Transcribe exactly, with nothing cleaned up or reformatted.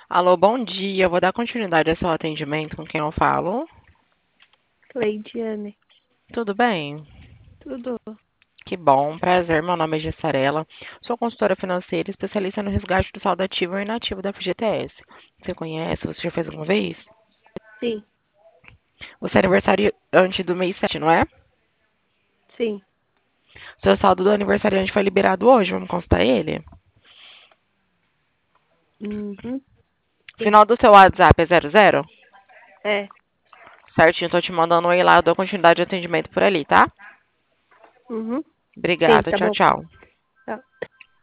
Alô, bom dia. Eu vou dar continuidade ao seu atendimento com quem eu falo. Leidiane, Tudo bem? tudo. Que bom, prazer. Meu nome é Gessarela. Sou consultora financeira, especialista no resgate do saldo ativo e inativo da F G T S. Você conhece? Você já fez alguma vez? Sim, Você é aniversariante do mês sete, não é? sim. Seu saldo do aniversariante foi liberado hoje. Vamos consultar ele? Uhum, sim. Final do seu WhatsApp é zero zero? É. Certinho, tô te mandando um e lá. Eu dou continuidade de atendimento por ali, tá? Uhum, sim, Obrigada. tá Tchau, bom. tchau. Tá.